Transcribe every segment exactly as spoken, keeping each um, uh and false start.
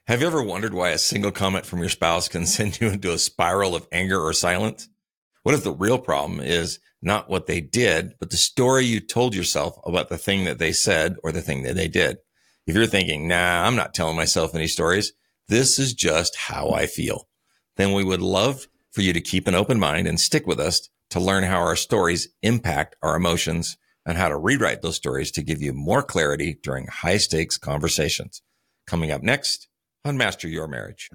Have you ever wondered why a single comment from your spouse can send you into a spiral of anger or silence? What if the real problem is not what they did, but the story you told yourself about the thing that they said or the thing that they did? If you're thinking, nah, I'm not telling myself any stories, this is just how I feel, then we would love for you to keep an open mind and stick with us to learn how our stories impact our emotions and how to rewrite those stories to give you more clarity during high stakes conversations. Coming up next on Master Your Marriage.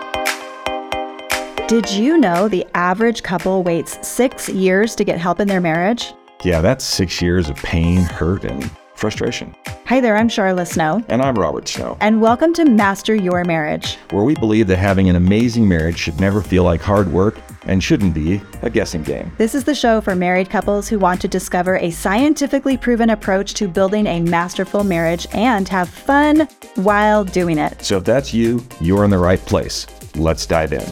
Did you know the average couple waits six years to get help in their marriage? Yeah, that's six years of pain, hurt, and frustration. Hi there, I'm Charla Snow. And I'm Robert Snow. And welcome to Master Your Marriage, where we believe that having an amazing marriage should never feel like hard work and shouldn't be a guessing game. This is the show for married couples who want to discover a scientifically proven approach to building a masterful marriage and have fun while doing it. So if that's you, you're in the right place. Let's dive in.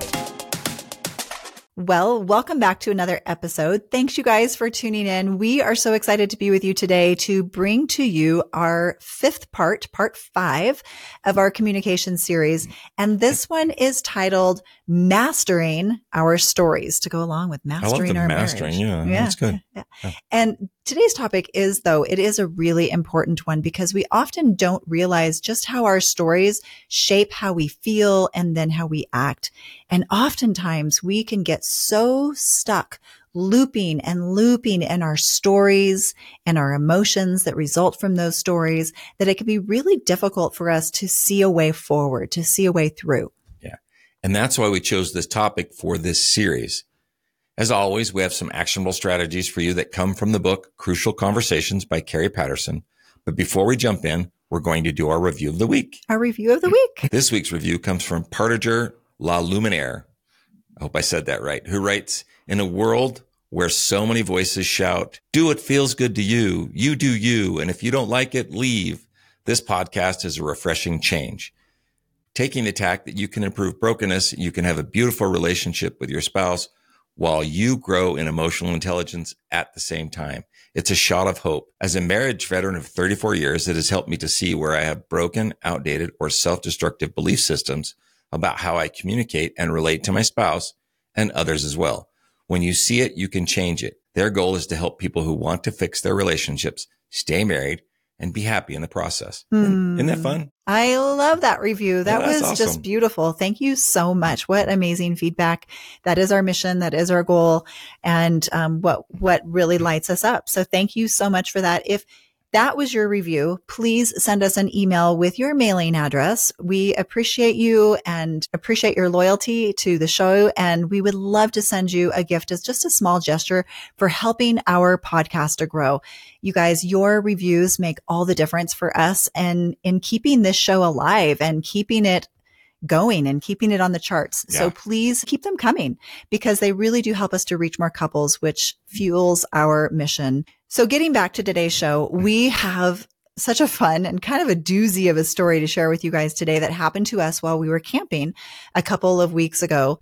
Well, welcome back to another episode. Thanks you guys for tuning in. We are so excited to be with you today to bring to you our fifth part, part five of our communication series. And this one is titled Mastering Our Stories, to go along with Mastering Our mastering, Marriage. Yeah, yeah, that's good. Yeah. Yeah. And today's topic is, though, it is a really important one because we often don't realize just how our stories shape how we feel and then how we act. And oftentimes we can get so stuck looping and looping in our stories and our emotions that result from those stories that it can be really difficult for us to see a way forward, to see a way through. Yeah. And that's why we chose this topic for this series. As always, we have some actionable strategies for you that come from the book, Crucial Conversations by Kerry Patterson. But before we jump in, we're going to do our review of the week. Our review of the week. This week's review comes from Partager La Luminaire. I hope I said that right. Who writes, in a world where so many voices shout, do what feels good to you, you do you, and if you don't like it, leave. This podcast is a refreshing change. Taking the tack that you can improve brokenness, you can have a beautiful relationship with your spouse while you grow in emotional intelligence at the same time. It's a shot of hope. As a marriage veteran of thirty-four years, it has helped me to see where I have broken, outdated, or self-destructive belief systems about how I communicate and relate to my spouse and others as well. When you see it, you can change it. Their goal is to help people who want to fix their relationships, stay married, and be happy in the process. Hmm. Isn't that fun? I love that review. That Yeah, was that's just awesome. beautiful. Thank you so much. What amazing feedback. That is our mission. That is our goal. And um, what, what really lights us up. So thank you so much for that. If that was your review, please send us an email with your mailing address. We appreciate you and appreciate your loyalty to the show. And we would love to send you a gift as just a small gesture for helping our podcast to grow. You guys, your reviews make all the difference for us and in keeping this show alive and keeping it going and keeping it on the charts. Yeah. So please keep them coming because they really do help us to reach more couples, which fuels our mission. So getting back to today's show, we have such a fun and kind of a doozy of a story to share with you guys today that happened to us while we were camping a couple of weeks ago.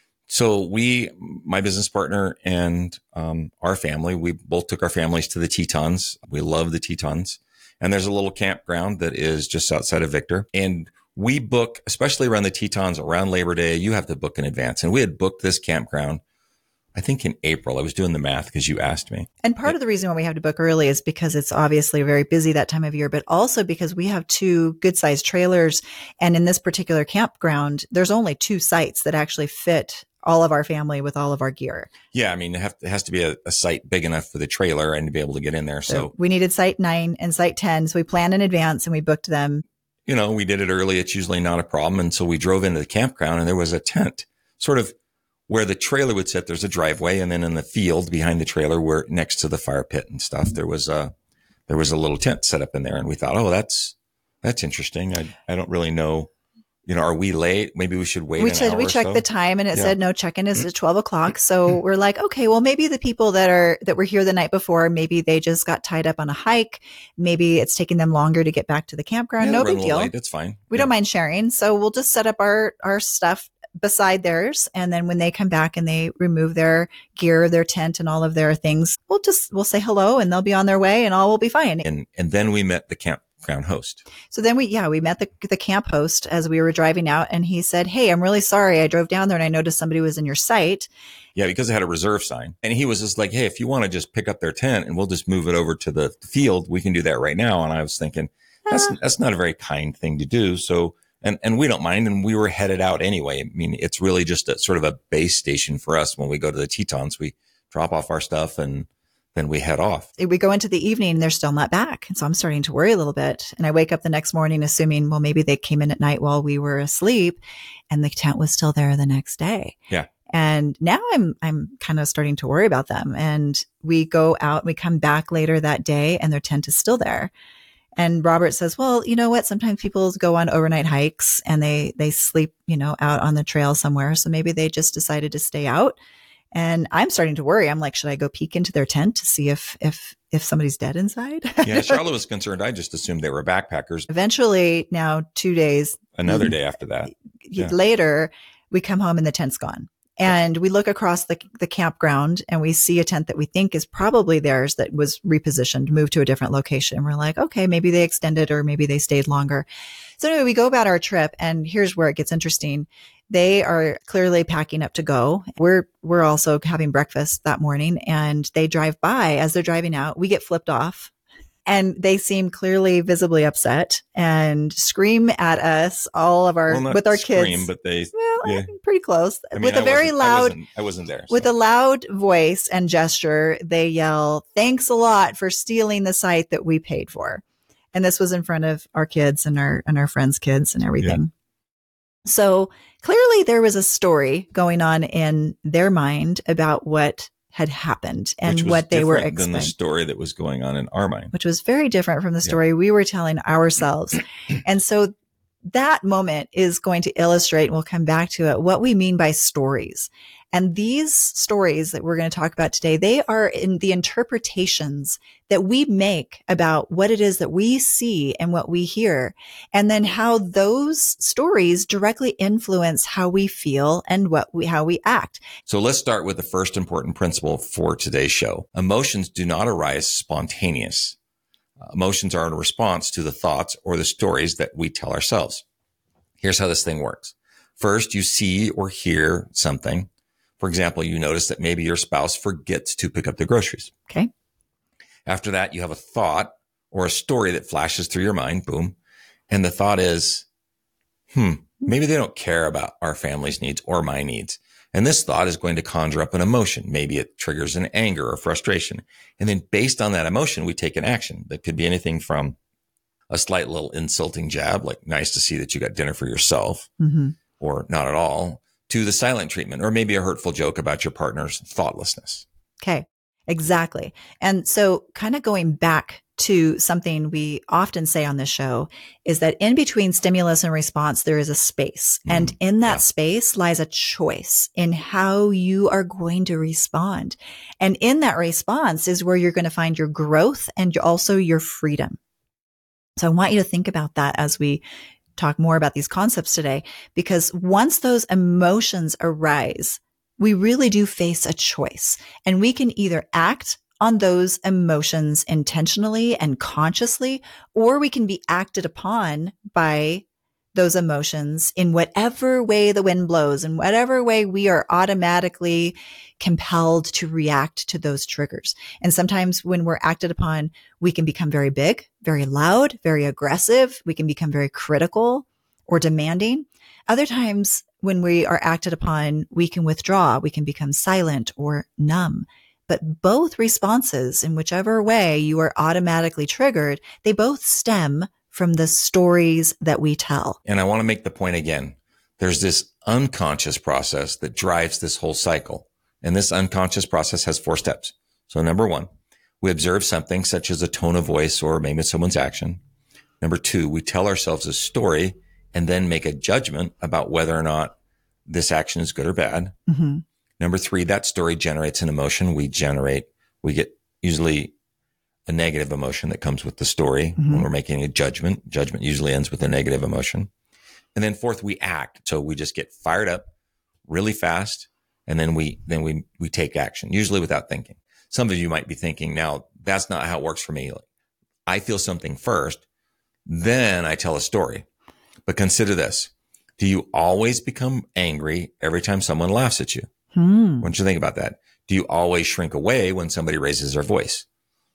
So we, my business partner and um, our family, we both took our families to the Tetons. We love the Tetons. And there's a little campground that is just outside of Victor. And we book, especially around the Tetons, around Labor Day, you have to book in advance. And we had booked this campground, I think in April. I was doing the math because you asked me. And part Yeah. of the reason why we have to book early is because it's obviously very busy that time of year, but also because we have two good sized trailers. And in this particular campground, there's only two sites that actually fit all of our family with all of our gear. Yeah, I mean, it, have, it has to be a, a site big enough for the trailer and to be able to get in there. So, So, we needed site nine and site ten. So we planned in advance and we booked them. you know, we did it early. It's usually not a problem. And so we drove into the campground and there was a tent sort of where the trailer would sit. There's a driveway. And then in the field behind the trailer, where next to the fire pit and stuff, there was a, there was a little tent set up in there. And we thought, oh, that's, that's interesting. I, I don't really know. You know, are we late? Maybe we should wait We an said hour we or checked so. the time and it Yeah. said no check-in is at twelve o'clock. So we're like, okay, well, maybe the people that are that were here the night before, maybe they just got tied up on a hike. Maybe it's taking them longer to get back to the campground. Yeah, no we're a big little deal. late. That's fine. We Yeah. don't mind sharing. So we'll just set up our our stuff beside theirs. And then when they come back and they remove their gear, their tent and all of their things, we'll just, we'll say hello and they'll be on their way and all will be fine. And, and then we met the camp campground host. So then we, yeah, we met the, the camp host as we were driving out, and he said, "Hey, I'm really sorry. I drove down there and I noticed somebody was in your site." Yeah, because it had a reserve sign. And he was just like, "Hey, if you want to just pick up their tent and we'll just move it over to the field, we can do that right now." And I was thinking, that's uh, that's not a very kind thing to do. So, and, and we don't mind. And we were headed out anyway. I mean, it's really just a sort of a base station for us. When we go to the Tetons, we drop off our stuff and then we head off. We go into the evening and they're still not back. And so I'm starting to worry a little bit. And I wake up the next morning assuming, well, maybe they came in at night while we were asleep and the tent was still there the next day. Yeah. And now I'm, I'm kind of starting to worry about them. And we go out, we come back later that day and their tent is still there. And Robert says, well, you know what? Sometimes people go on overnight hikes and they, they sleep, you know, out on the trail somewhere. So maybe they just decided to stay out. And I'm starting to worry. I'm like, should I go peek into their tent to see if, if, if somebody's dead inside? Yeah. Charlotte was concerned. I just assumed they were backpackers. Eventually, now two days. Another day after that. Yeah. Later, we come home and the tent's gone. And we look across the, the campground and we see a tent that we think is probably theirs that was repositioned, moved to a different location. And we're like, okay, maybe they extended or maybe they stayed longer. So anyway, we go about our trip and here's where it gets interesting. They are clearly packing up to go. We're, we're also having breakfast that morning and they drive by. As they're driving out, we get flipped off. And they seem clearly visibly upset and scream at us, all of our, well, with our scream, kids. But they, well, yeah. pretty close. I mean, with a I very wasn't, loud, I wasn't, I wasn't there. So. With a loud voice and gesture, they yell, "Thanks a lot for stealing the site that we paid for." And this was in front of our kids and our, and our friends' kids and everything. Yeah. So clearly there was a story going on in their mind about what had happened and what they were expecting. Than the story that was going on in our mind. Which was very different from the story yeah. we were telling ourselves. And so that moment is going to illustrate, and we'll come back to it, what we mean by stories. And these stories that we're going to talk about today, they are in the interpretations that we make about what it is that we see and what we hear, and then how those stories directly influence how we feel and what we, how we act. So let's start with the first important principle for today's show. Emotions do not arise spontaneous. Uh, emotions are in response to the thoughts or the stories that we tell ourselves. Here's how this thing works. First, you see or hear something. For example, you notice that maybe your spouse forgets to pick up the groceries. Okay. After that, you have a thought or a story that flashes through your mind. Boom. And the thought is, hmm, maybe they don't care about our family's needs or my needs. And this thought is going to conjure up an emotion. Maybe it triggers an anger or frustration. And then based on that emotion, we take an action. That could be anything from a slight little insulting jab, like nice to see that you got dinner for yourself, mm-hmm. or not at all, to the silent treatment, or maybe a hurtful joke about your partner's thoughtlessness. Okay, exactly. And so kind of going back to something we often say on this show is that in between stimulus and response, there is a space. Mm, and in that yeah. space lies a choice in how you are going to respond. And in that response is where you're going to find your growth and also your freedom. So I want you to think about that as we talk more about these concepts today, because once those emotions arise, we really do face a choice, and we can either act on those emotions intentionally and consciously, or we can be acted upon by those emotions in whatever way the wind blows, in whatever way we are automatically compelled to react to those triggers. And sometimes when we're acted upon, we can become very big, very loud, very aggressive. We can become very critical or demanding. Other times when we are acted upon, we can withdraw. We can become silent or numb. But both responses, in whichever way you are automatically triggered, they both stem from the stories that we tell. And I want to make the point again. There's this unconscious process that drives this whole cycle. And this unconscious process has four steps. So number one, we observe something such as a tone of voice or maybe someone's action. Number two, we tell ourselves a story and then make a judgment about whether or not this action is good or bad. Mm-hmm. Number three, that story generates an emotion. We generate, we get usually a negative emotion that comes with the story mm-hmm. when we're making a judgment. Judgment usually ends with a negative emotion. And then fourth, we act. So we just get fired up really fast. And then we, then we, we take action, usually without thinking. Some of you might be thinking, now that's not how it works for me. I feel something first. Then I tell a story. But consider this. Do you always become angry every time someone laughs at you? Hmm. What don't you think about that? Do you always shrink away when somebody raises their voice?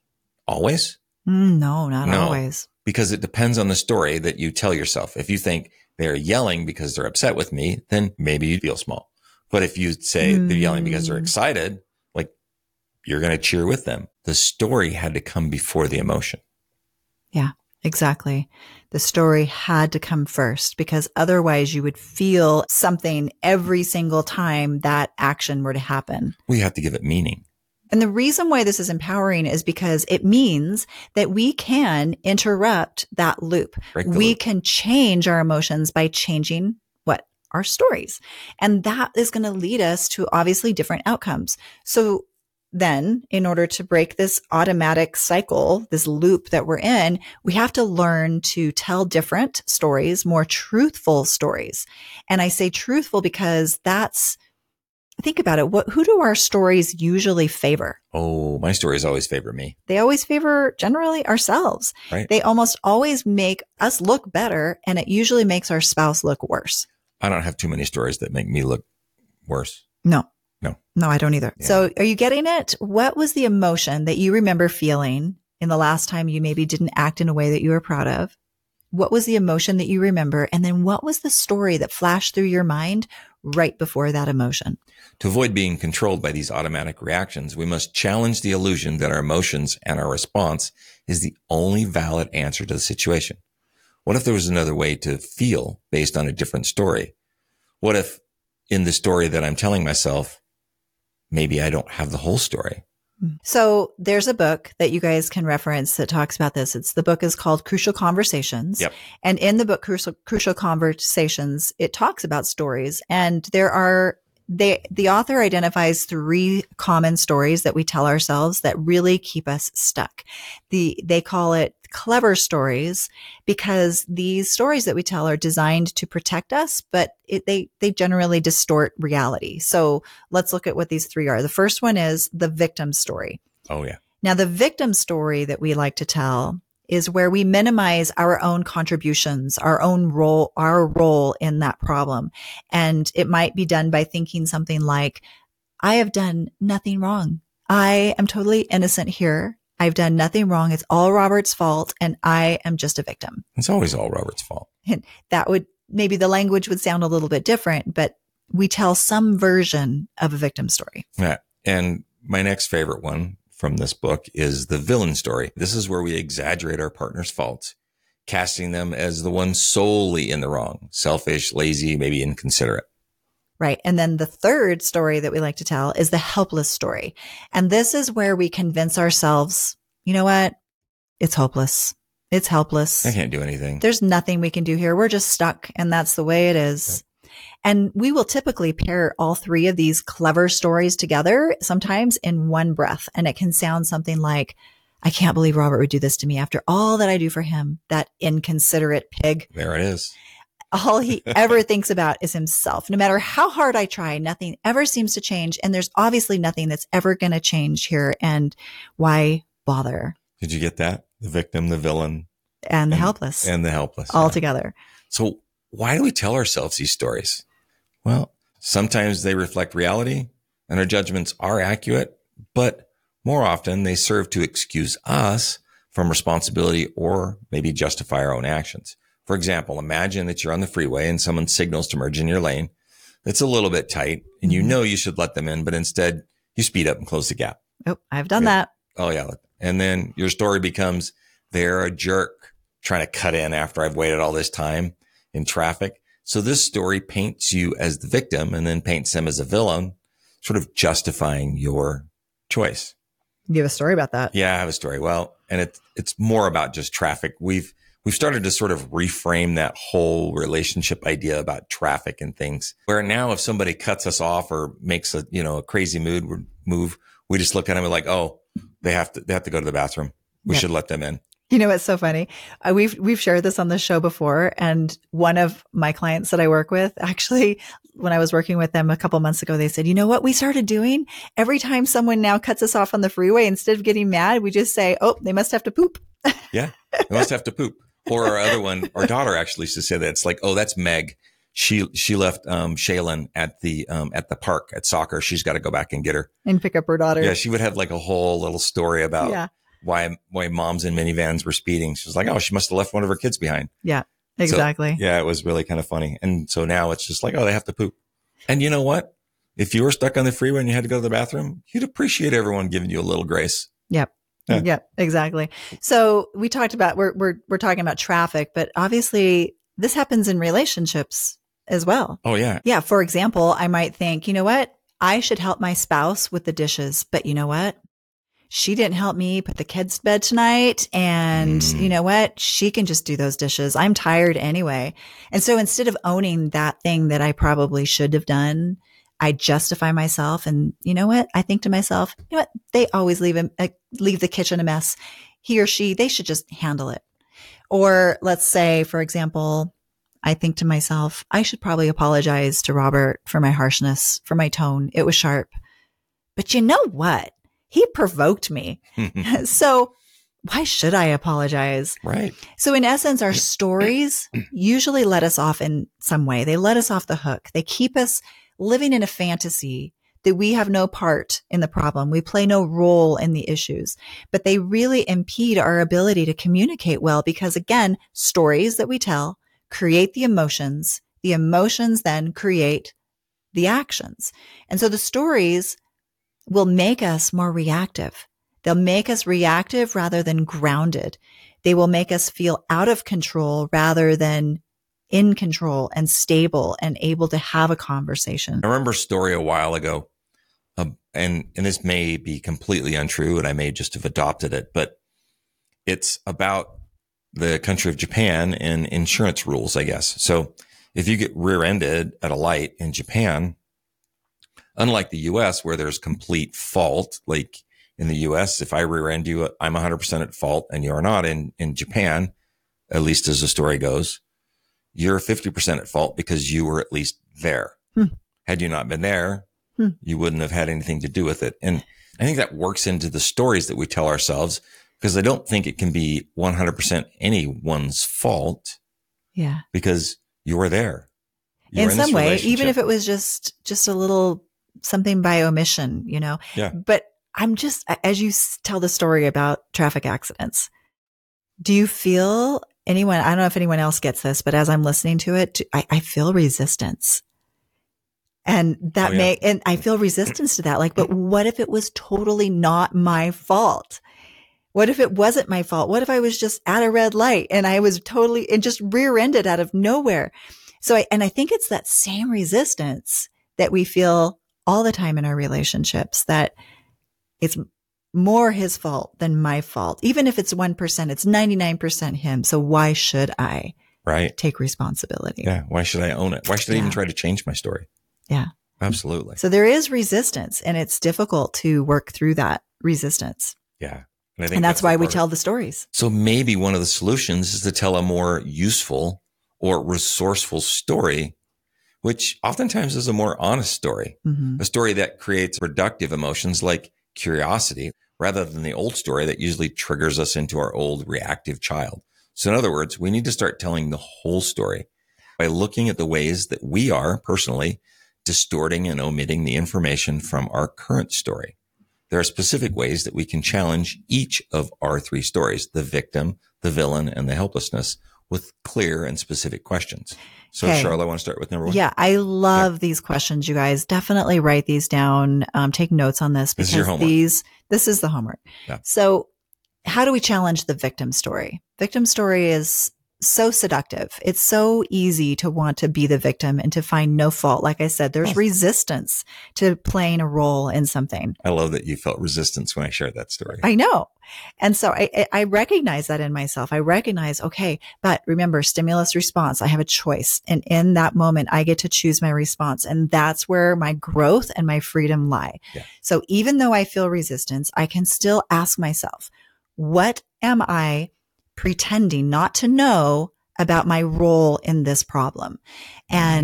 Always? Mm, no, not No. always. Because it depends on the story that you tell yourself. If you think they're yelling because they're upset with me, then maybe you feel small. But if you say Mm. they're yelling because they're excited, like you're going to cheer with them. The story had to come before the emotion. Yeah, exactly. The story had to come first because otherwise you would feel something every single time that action were to happen. We have to give it meaning. And the reason why this is empowering is because it means that we can interrupt that loop. Break the We loop. can change our emotions by changing what? Our stories. And that is going to lead us to obviously different outcomes. So then in order to break this automatic cycle, this loop that we're in, we have to learn to tell different stories, more truthful stories. And I say truthful because that's, think about it. What, who do our stories usually favor? Oh, my stories always favor me. They always favor generally ourselves. Right. They almost always make us look better, and it usually makes our spouse look worse. I don't have too many stories that make me look worse. No. No. No, I don't either. Yeah. So are you getting it? What was the emotion that you remember feeling in the last time you maybe didn't act in a way that you were proud of? What was the emotion that you remember? And then what was the story that flashed through your mind right before that emotion? To avoid being controlled by these automatic reactions, we must challenge the illusion that our emotions and our response is the only valid answer to the situation. What if there was another way to feel based on a different story? What if in the story that I'm telling myself, maybe I don't have the whole story? So there's a book that you guys can reference that talks about this. It's the book is called Crucial Conversations. Yep. And in the book Crucial, Crucial Conversations, it talks about stories. And there are, they, the author identifies three common stories that we tell ourselves that really keep us stuck. The, they call it clever stories because these stories that we tell are designed to protect us, but it, they, they generally distort reality. So let's look at what these three are. The first one is the victim story. Oh, yeah. Now, the victim story that we like to tell is where we minimize our own contributions, our own role, our role in that problem. And it might be done by thinking something like, I have done nothing wrong. I am totally innocent here. I've done nothing wrong. It's all Robert's fault. And I am just a victim. It's always all Robert's fault. And that would, maybe the language would sound a little bit different, but we tell some version of a victim story. Yeah. And my next favorite one from this book is the villain story. This is where we exaggerate our partner's faults, casting them as the one solely in the wrong, selfish, lazy, maybe inconsiderate. Right. And then the third story that we like to tell is the helpless story. And this is where we convince ourselves, you know what? It's hopeless. It's helpless. I can't do anything. There's nothing we can do here. We're just stuck. And that's the way it is. Yep. And we will typically pair all three of these clever stories together, sometimes in one breath. And it can sound something like, I can't believe Robert would do this to me after all that I do for him, that inconsiderate pig. There it is. All he ever thinks about is himself. No matter how hard I try, nothing ever seems to change. And there's obviously nothing that's ever going to change here. And why bother? Did you get that? The victim, the villain, and the and, helpless. And the helpless. All yeah. together. So why do we tell ourselves these stories? Well, sometimes they reflect reality and our judgments are accurate, but more often they serve to excuse us from responsibility or maybe justify our own actions. For example, imagine that you're on the freeway and someone signals to merge in your lane. It's a little bit tight and you know you should let them in, but instead you speed up and close the gap. Oh, I've done yeah. that. Oh, yeah. And then your story becomes, they're a jerk trying to cut in after I've waited all this time in traffic. So this story paints you as the victim and then paints them as a villain, sort of justifying your choice. You have a story about that? Yeah, I have a story. Well, and it's it's more about just traffic. We've we've started to sort of reframe that whole relationship idea about traffic and things. Where now, if somebody cuts us off or makes a you know a crazy mood move, we just look at them and like, oh, they have to they have to go to the bathroom. We yeah. should let them in. You know, it's so funny. Uh, we've, we've shared this on the show before. And one of my clients that I work with, actually, when I was working with them a couple months ago, they said, you know what we started doing? Every time someone now cuts us off on the freeway, instead of getting mad, we just say, oh, they must have to poop. Yeah. They must have to poop. Or our other one, our daughter actually used to say that. It's like, oh, that's Meg. She she left um, Shaylin at the um, at the park at soccer. She's got to go back and get her and pick up her daughter. Yeah, she would have like a whole little story about yeah. why why moms in minivans were speeding. She was like, oh, she must have left one of her kids behind. Yeah, exactly. So, yeah, it was really kind of funny. And so now it's just like, oh, they have to poop. And you know what? If you were stuck on the freeway and you had to go to the bathroom, you'd appreciate everyone giving you a little grace. Yep. Yeah. Yep, exactly. So we talked about, we're, we're, we're talking about traffic, but obviously this happens in relationships as well. Oh, yeah. Yeah. For example, I might think, you know what? I should help my spouse with the dishes, but you know what? She didn't help me put the kids to bed tonight. And mm. you know what? She can just do those dishes. I'm tired anyway. And so instead of owning that thing that I probably should have done, I justify myself. And you know what? I think to myself, you know what? They always leave a, a, leave the kitchen a mess. He or she, they should just handle it. Or let's say, for example, I think to myself, I should probably apologize to Robert for my harshness, for my tone. It was sharp. But you know what? He provoked me. So why should I apologize? Right. So in essence, our stories usually let us off in some way. They let us off the hook. They keep us living in a fantasy that we have no part in the problem. We play no role in the issues, but they really impede our ability to communicate well because, again, stories that we tell create the emotions. The emotions then create the actions. And so the stories will make us more reactive. They'll make us reactive rather than grounded. They will make us feel out of control rather than in control and stable and able to have a conversation. I remember a story a while ago, um, and, and this may be completely untrue, and I may just have adopted it, but it's about the country of Japan and insurance rules, I guess. So if you get rear-ended at a light in Japan, unlike the U S where there's complete fault, like in the U S, if I rear end you, I'm one hundred percent at fault and you're not. In, in Japan, at least as the story goes, you're fifty percent at fault because you were at least there. Hmm. Had you not been there, hmm. you wouldn't have had anything to do with it. And I think that works into the stories that we tell ourselves because I don't think it can be one hundred percent anyone's fault. Yeah. Because you were there. You in were in some way, even if it was just, just a little something by omission, you know, yeah. But I'm just, as you tell the story about traffic accidents, do you feel anyone, I don't know if anyone else gets this, but as I'm listening to it, I, I feel resistance. And that oh, yeah. may, and I feel resistance to that. Like, but what if it was totally not my fault? What if it wasn't my fault? What if I was just at a red light and I was totally, and just rear-ended out of nowhere? So I, and I think it's that same resistance that we feel all the time in our relationships, that it's more his fault than my fault. Even if it's one percent, it's ninety-nine percent him. So why should I right. take responsibility? Yeah. Why should I own it? Why should I yeah. even try to change my story? Yeah. Absolutely. So there is resistance and it's difficult to work through that resistance. Yeah. And, I think and that's, that's why we tell the stories. So maybe one of the solutions is to tell a more useful or resourceful story, which oftentimes is a more honest story, mm-hmm. a story that creates productive emotions like curiosity, rather than the old story that usually triggers us into our old reactive child. So in other words, we need to start telling the whole story by looking at the ways that we are personally distorting and omitting the information from our current story. There are specific ways that we can challenge each of our three stories, the victim, the villain, and the helplessness, with clear and specific questions. So, okay. Charlotte, I want to start with number one. Yeah, I love yeah. these questions, you guys. Definitely write these down. Um, take notes on this because this is your homework. these, this is the homework. Yeah. So how do we challenge the victim story? Victim story is so seductive. It's so easy to want to be the victim and to find no fault. Like I said, there's oh. resistance to playing a role in something. I love that you felt resistance when I shared that story. I know. And so I, I recognize that in myself. I recognize, okay, but remember, stimulus response, I have a choice. And in that moment, I get to choose my response. And that's where my growth and my freedom lie. Yeah. So even though I feel resistance, I can still ask myself, what am I pretending not to know about my role in this problem? And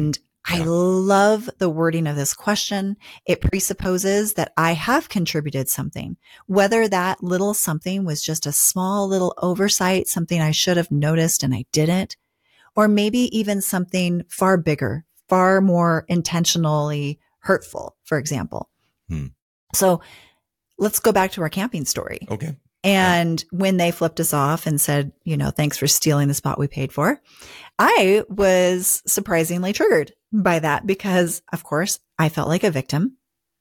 I Yeah. love the wording of this question. It presupposes that I have contributed something, whether that little something was just a small little oversight, something I should have noticed and I didn't, or maybe even something far bigger, far more intentionally hurtful, for example. Hmm. So let's go back to our camping story. Okay. And when they flipped us off and said, you know, thanks for stealing the spot we paid for, I was surprisingly triggered by that because, of course, I felt like a victim.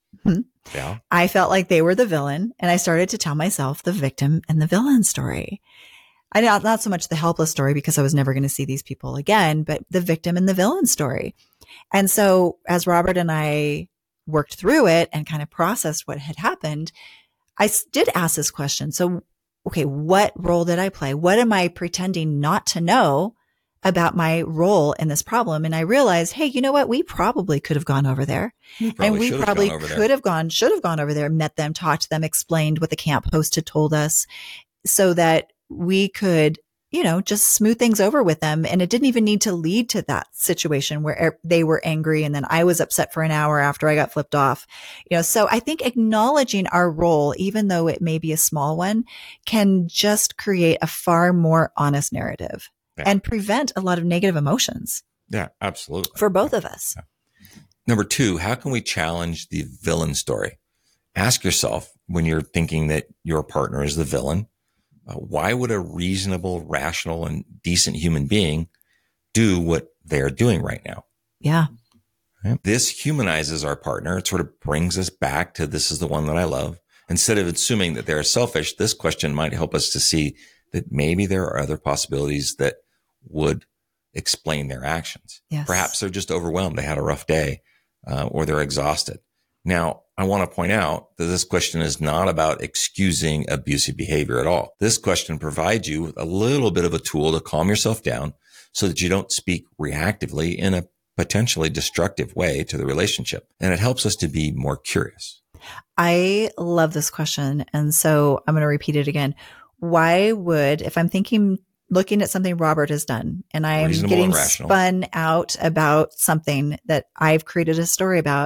Yeah. I felt like they were the villain. And I started to tell myself the victim and the villain story. I not, not so much the helpless story because I was never going to see these people again, but the victim and the villain story. And so as Robert and I worked through it and kind of processed what had happened, I did ask this question. So, okay, what role did I play? What am I pretending not to know about my role in this problem? And I realized, hey, you know what? We probably could have gone over there. And we should have probably gone over there. could have gone, should have gone over there, met them, talked to them, explained what the camp host had told us so that we could, you know, just smooth things over with them. And it didn't even need to lead to that situation where they were angry and then I was upset for an hour after I got flipped off. You know, so I think acknowledging our role, even though it may be a small one, can just create a far more honest narrative Yeah. and prevent a lot of negative emotions Yeah, absolutely. for both of us. Number two, how can we challenge the villain story? Ask yourself when you're thinking that your partner is the villain, uh, why would a reasonable, rational, and decent human being do what they're doing right now? Yeah. Right? This humanizes our partner. It sort of brings us back to this is the one that I love. Instead of assuming that they're selfish, this question might help us to see that maybe there are other possibilities that would explain their actions. Yes. Perhaps they're just overwhelmed. They had a rough day, uh, or they're exhausted. Now, I want to point out that this question is not about excusing abusive behavior at all. This question provides you with a little bit of a tool to calm yourself down so that you don't speak reactively in a potentially destructive way to the relationship. And it helps us to be more curious. I love this question. And so I'm going to repeat it again. Why would, if I'm thinking, looking at something Robert has done and I'm Reasonable getting and rational. spun out about something that I've created a story about,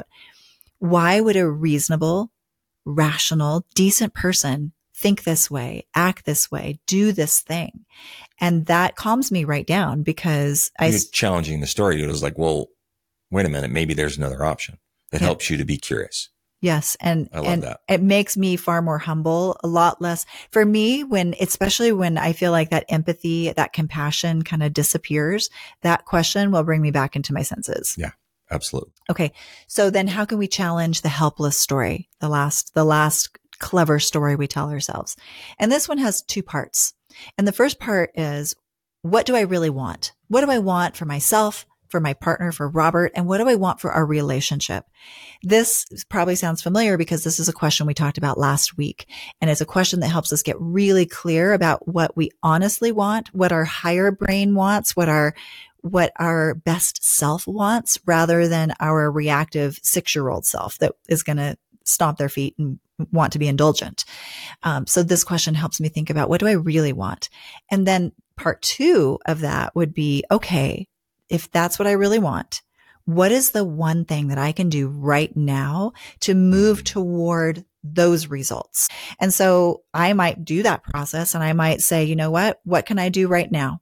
why would a reasonable, rational, decent person think this way, act this way, do this thing? And that calms me right down because I, You're challenging the story. It was like, well, wait a minute, maybe there's another option that Yeah. helps you to be curious. yes. And, I love and that. it makes me far more humble, a lot less for me when, especially when I feel like that empathy, that compassion kind of disappears, that question will bring me back into my senses. Yeah, absolutely. Okay. So then how can we challenge the helpless story? The last, the last clever story we tell ourselves. And this one has two parts. And the first part is, what do I really want? What do I want for myself, for my partner, for Robert? And what do I want for our relationship? This probably sounds familiar because this is a question we talked about last week. And it's a question that helps us get really clear about what we honestly want, what our higher brain wants, what our what our best self wants rather than our reactive six-year-old self that is going to stomp their feet and want to be indulgent. Um, so this question helps me think about what do I really want? And then part two of that would be, okay, if that's what I really want, what is the one thing that I can do right now to move toward those results? And so I might do that process and I might say, you know what, what can I do right now?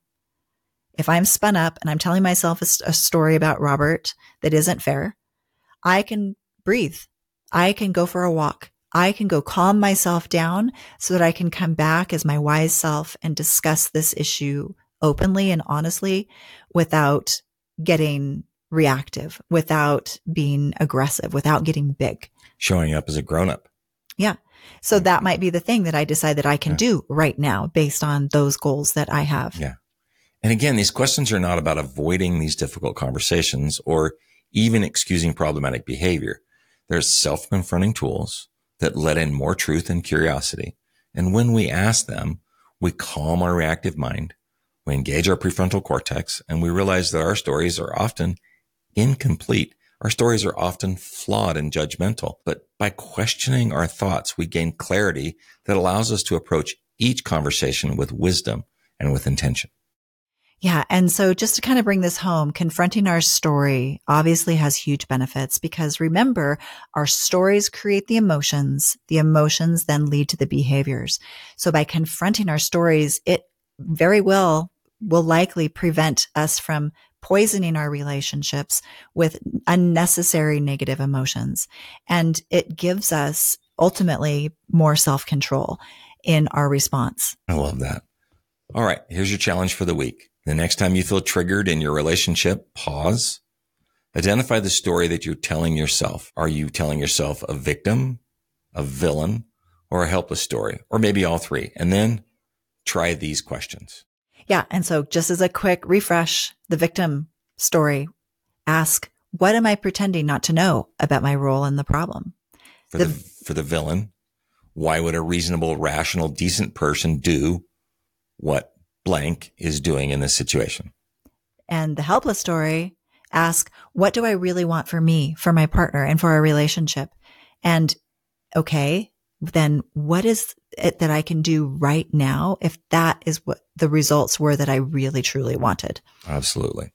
If I'm spun up and I'm telling myself a, a story about Robert that isn't fair, I can breathe. I can go for a walk. I can go calm myself down so that I can come back as my wise self and discuss this issue openly and honestly without getting reactive, without being aggressive, without getting big. Showing up as a grown-up. Yeah. So that might be the thing that I decide that I can Yeah. do right now based on those goals that I have. Yeah. And again, these questions are not about avoiding these difficult conversations or even excusing problematic behavior. They're self-confronting tools that let in more truth and curiosity. And when we ask them, we calm our reactive mind, we engage our prefrontal cortex, and we realize that our stories are often incomplete. Our stories are often flawed and judgmental. But by questioning our thoughts, we gain clarity that allows us to approach each conversation with wisdom and with intention. Yeah. And so just to kind of bring this home, confronting our story obviously has huge benefits because remember, our stories create the emotions. The emotions then lead to the behaviors. So by confronting our stories, it very well will likely prevent us from poisoning our relationships with unnecessary negative emotions. And it gives us ultimately more self-control in our response. I love that. All right. Here's your challenge for the week. The next time you feel triggered in your relationship, pause. Identify the story that you're telling yourself. Are you telling yourself a victim, a villain, or a helpless story? Or maybe all three. And then try these questions. Yeah. And so just as a quick refresh, the victim story, ask, what am I pretending not to know about my role in the problem? For the, the, for the villain, why would a reasonable, rational, decent person do what blank is doing in this situation? And the helpless story, ask, what do I really want for me, for my partner, and for our relationship? And okay, then what is it that I can do right now if that is what the results were that I really, truly wanted? Absolutely.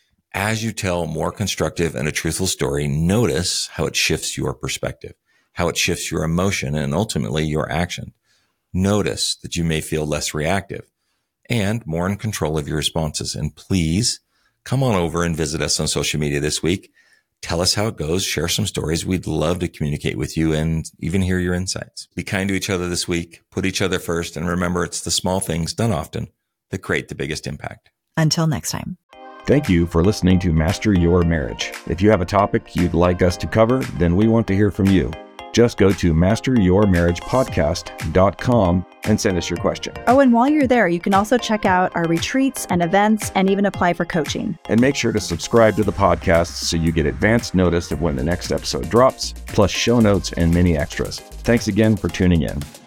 As you tell more constructive and a truthful story, notice how it shifts your perspective, how it shifts your emotion, and ultimately your action. Notice that you may feel less reactive and more in control of your responses. And please come on over and visit us on social media this week. Tell us how it goes. Share some stories. We'd love to communicate with you and even hear your insights. Be kind to each other this week. Put each other first. And remember, it's the small things done often that create the biggest impact. Until next time. Thank you for listening to Master Your Marriage. If you have a topic you'd like us to cover, then we want to hear from you. Just go to master your marriage podcast dot com and send us your question. Oh, and while you're there, you can also check out our retreats and events and even apply for coaching. And make sure to subscribe to the podcast so you get advance notice of when the next episode drops, plus show notes and many extras. Thanks again for tuning in.